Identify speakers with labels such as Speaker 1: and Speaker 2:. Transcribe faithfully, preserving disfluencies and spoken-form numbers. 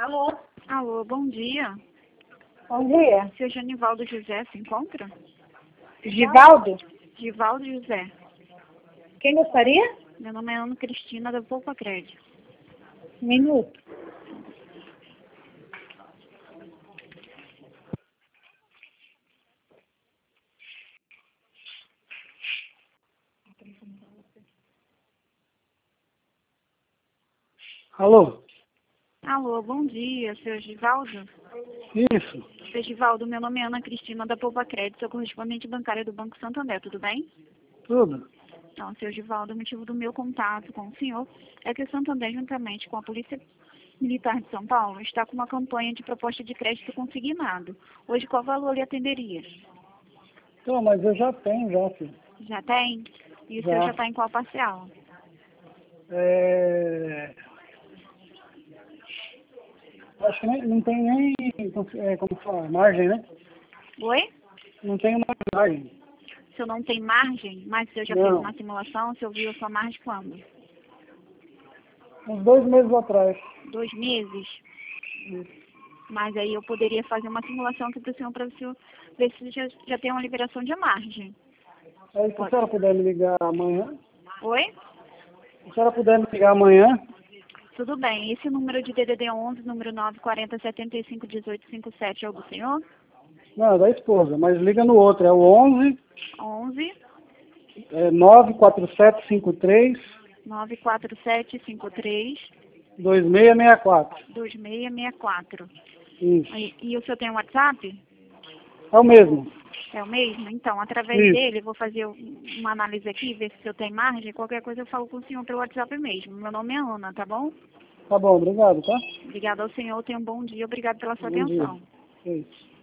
Speaker 1: Alô?
Speaker 2: Alô, bom dia.
Speaker 1: Bom dia.
Speaker 2: Seu Genivaldo José se encontra?
Speaker 1: Givaldo?
Speaker 2: Givaldo José.
Speaker 1: Quem gostaria?
Speaker 2: Meu nome é Ana Cristina da Poupa Crédito.
Speaker 1: Um minuto. Alô?
Speaker 2: Alô, bom dia, seu Givaldo.
Speaker 1: Isso.
Speaker 2: Seu Givaldo, meu nome é Ana Cristina da Poupa Crédito, sou correspondente bancária do Banco Santander, tudo bem?
Speaker 1: Tudo.
Speaker 2: Então, seu Givaldo, o motivo do meu contato com o senhor é que o Santander, juntamente com a Polícia Militar de São Paulo, está com uma campanha de proposta de crédito consignado. Hoje, qual valor lhe atenderia?
Speaker 1: Então, mas eu já tenho, já, filho.
Speaker 2: Já tem? E o
Speaker 1: Já.
Speaker 2: senhor já está em qual parcial?
Speaker 1: É... Acho que nem, não tem nem, é, como fala, margem, né?
Speaker 2: Oi?
Speaker 1: Não tem uma margem.
Speaker 2: O senhor não tem margem, mas o senhor já
Speaker 1: Não.
Speaker 2: fez uma simulação, o senhor viu a sua margem quando?
Speaker 1: Uns dois meses atrás.
Speaker 2: Dois meses?
Speaker 1: Isso.
Speaker 2: Mas aí eu poderia fazer uma simulação aqui para o senhor, para o senhor ver se já, já tem uma liberação de margem.
Speaker 1: Aí, se a senhora puder me ligar amanhã,
Speaker 2: Oi?
Speaker 1: se a senhora puder me ligar amanhã,
Speaker 2: Tudo bem. Esse número de D D D onze, número nove quatro zero sete cinco um oito cinco sete é o do senhor?
Speaker 1: não, é da esposa, mas liga no outro, é o onze,
Speaker 2: onze,
Speaker 1: é, nove quatro sete cinco três,
Speaker 2: nove quatro sete cinco três,
Speaker 1: dois seis seis quatro.
Speaker 2: dois seis seis quatro.
Speaker 1: Isso.
Speaker 2: E, e o senhor tem um WhatsApp?
Speaker 1: É o mesmo.
Speaker 2: É o mesmo? Então, através
Speaker 1: Isso.
Speaker 2: dele, eu vou fazer uma análise aqui, ver se eu tenho margem. Qualquer coisa eu falo com o senhor pelo WhatsApp mesmo. Meu nome é Ana, tá bom?
Speaker 1: Tá bom, obrigado, tá?
Speaker 2: Obrigada ao senhor, tenha um bom dia. Obrigado pela sua
Speaker 1: Bom dia.
Speaker 2: atenção.
Speaker 1: Isso.